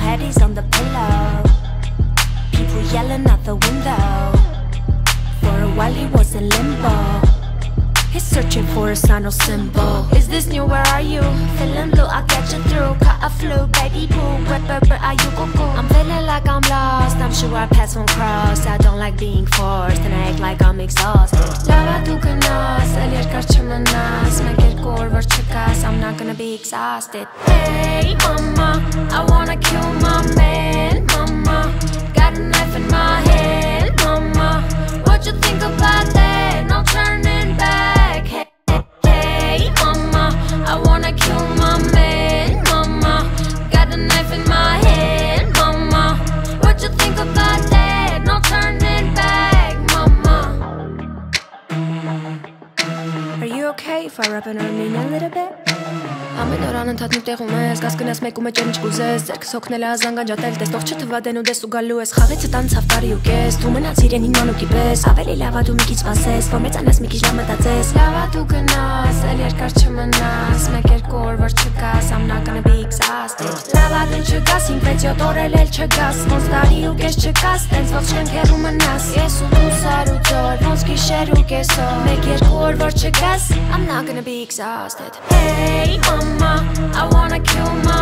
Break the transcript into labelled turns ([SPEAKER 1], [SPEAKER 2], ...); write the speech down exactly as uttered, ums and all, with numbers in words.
[SPEAKER 1] head is on the pillow. People yelling out the window. For a while he was in limbo. He's searching for a sign or symbol. Is this new? Where are you? Feeling blue, I'll get you through. Caught a flu, baby boo. Where, where, where are you? Go, go. I'm feeling like I'm lost. I'm sure our paths won't cross. I don't like being forced and I act like I'm exhausted. Lava du gnas, eller karche manas. Make it gore, ver chikas. I'm not gonna be exhausted. Hey mama, I wanna kill my man. Mama, got a knife in my hand. Mama, what you think about that? No turning back. Hey, hey, mama, I wanna kill my man. Mama, got a knife in my hand. Mama, what you think about that? No turning back, mama. Are you okay if I rap in Armenian a little bit? Ամեն օր անընդհատ նուտեղում ես, գազ կնաս մեկում է ջերմ չկուզես. Ձերքս հոգնել է ազանգանջատել, տեսնող չթվա դեն ու դես ու գալու ես. Խաղեցը տանցավ տարի ու կես, դու մնաց իրենին մանուկի պես. Ավելի լավա դու մի քիչ սպասես, որ մեծանաս մի քիչ լավ մտածես. Լավա դու գնաս, էլ երկար չմնաս. Մեկ երկու օր որ չգաս, I'm not gonna be exhausted. Լավա դու չգաս, հինգ վեց յոթ օր էլ էլ չգաս. Ոնց տարի ու կես չգաս, տենց ոնց շենքեր ու մնաս. Ես ու դու սար ու ձոր, ոնց գիշեր ու կեսօր. Մեկ երկու օր որ չգաս, I'm not gonna be exhausted. Hey mama, I wanna kill my